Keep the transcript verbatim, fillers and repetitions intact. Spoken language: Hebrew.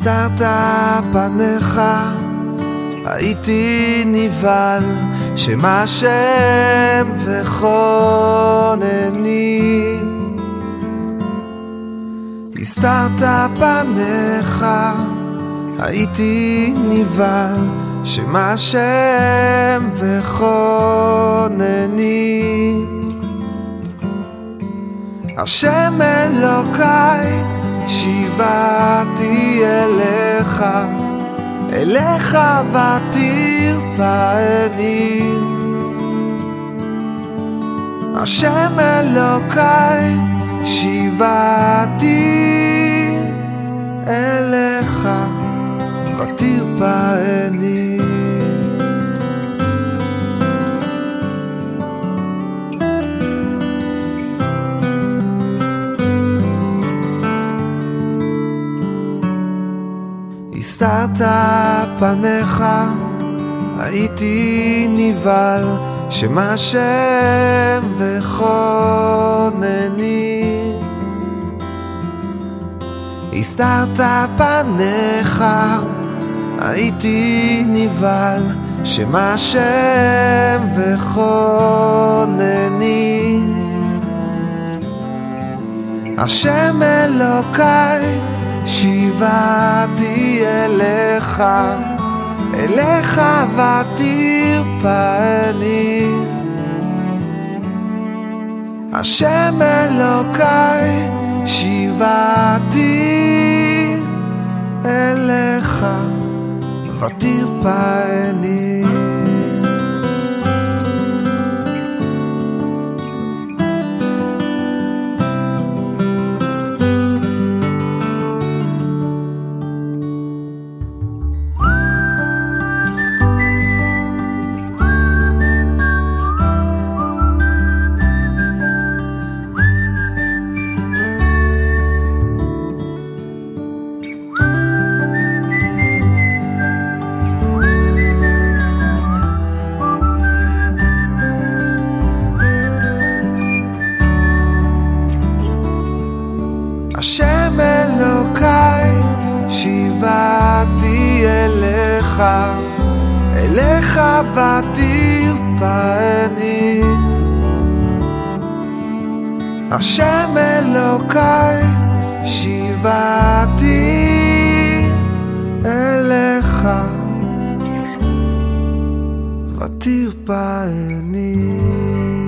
הסתרת פניך, הייתי נבהל, שמה שם וחונני. הסתרת פניך, הייתי נבהל, שמה שם וחונני. השם אלוקיי, שיבתי אליך, אליך ותרפאני. השם אלוקיי, שיבתי אליך ותרפאני. הסתרת פניך, הייתי נבהל, שמה שם וחונני. הסתרת פניך, הייתי נבהל, שמה שם וחונני. השם אלוקיי, שיבתי אליך, אליך ותרפאני. השם אלוקיי, שיבתי אליך ותרפאני. השם אלוקיי, שיבתי אליך, אליך ותרפאני. השם אלוקיי, שיבתי אליך ותרפאני.